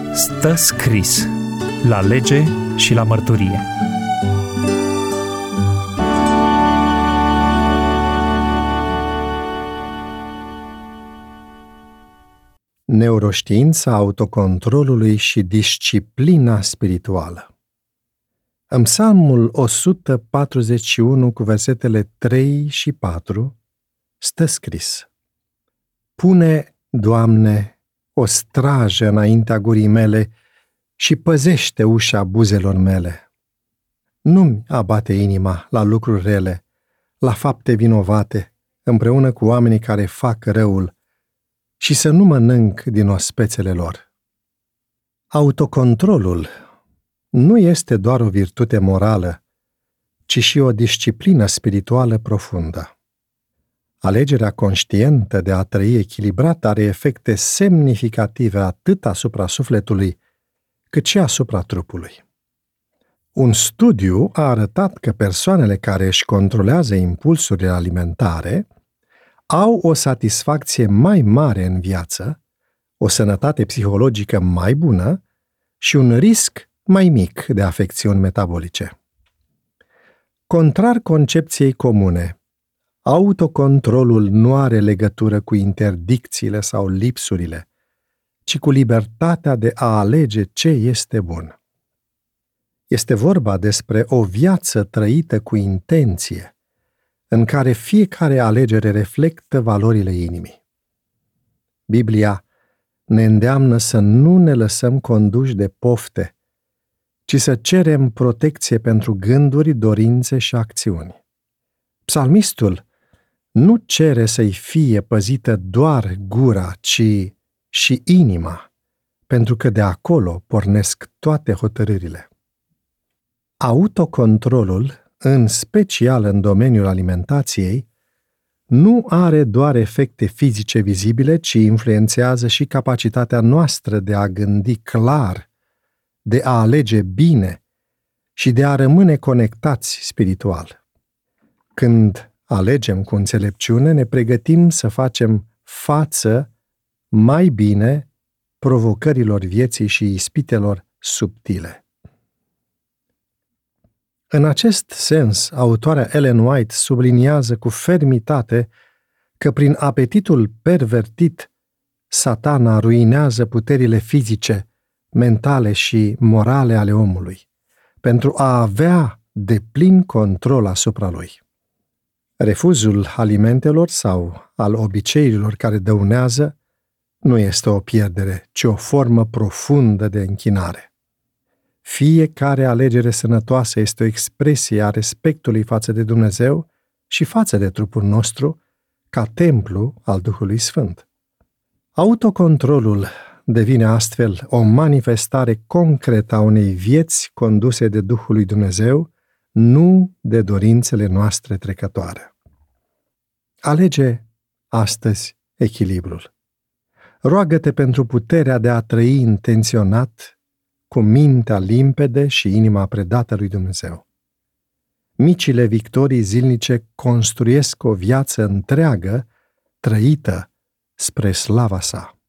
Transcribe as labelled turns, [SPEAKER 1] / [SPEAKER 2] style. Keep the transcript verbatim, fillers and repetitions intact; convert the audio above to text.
[SPEAKER 1] Stă scris la lege și la mărturie.
[SPEAKER 2] Neuroștiința autocontrolului și disciplina spirituală. În Psalmul o sută patruzeci și unu cu versetele trei și patru stă scris: Pune, Doamne, o strajă înaintea gurii mele și păzește ușa buzelor mele. Nu-mi abate inima la lucruri rele, la fapte vinovate, împreună cu oamenii care fac răul, și să nu mănânc din ospețele lor. Autocontrolul nu este doar o virtute morală, ci și o disciplină spirituală profundă. Alegerea conștientă de a trăi echilibrat are efecte semnificative atât asupra sufletului, cât și asupra trupului. Un studiu a arătat că persoanele care își controlează impulsurile alimentare au o satisfacție mai mare în viață, o sănătate psihologică mai bună și un risc mai mic de afecțiuni metabolice. Contrar concepției comune, autocontrolul nu are legătură cu interdicțiile sau lipsurile, ci cu libertatea de a alege ce este bun. Este vorba despre o viață trăită cu intenție, în care fiecare alegere reflectă valorile inimii. Biblia ne îndeamnă să nu ne lăsăm conduși de pofte, ci să cerem protecție pentru gânduri, dorințe și acțiuni. Psalmistul nu cere să-i fie păzită doar gura, ci și inima, pentru că de acolo pornesc toate hotărârile. Autocontrolul, în special în domeniul alimentației, nu are doar efecte fizice vizibile, ci influențează și capacitatea noastră de a gândi clar, de a alege bine și de a rămâne conectați spiritual. Când alegem cu înțelepciune, ne pregătim să facem față mai bine provocărilor vieții și ispitelor subtile. În acest sens, autoarea Ellen White subliniază cu fermitate că prin apetitul pervertit, Satana ruinează puterile fizice, mentale și morale ale omului, pentru a avea deplin control asupra lui. Refuzul alimentelor sau al obiceiurilor care dăunează nu este o pierdere, ci o formă profundă de închinare. Fiecare alegere sănătoasă este o expresie a respectului față de Dumnezeu și față de trupul nostru, ca templu al Duhului Sfânt. Autocontrolul devine astfel o manifestare concretă a unei vieți conduse de Duhul lui Dumnezeu, nu de dorințele noastre trecătoare. Alege astăzi echilibrul. Roagă-te pentru puterea de a trăi intenționat, cu mintea limpede și inima predată lui Dumnezeu. Micile victorii zilnice construiesc o viață întreagă, trăită spre slava sa.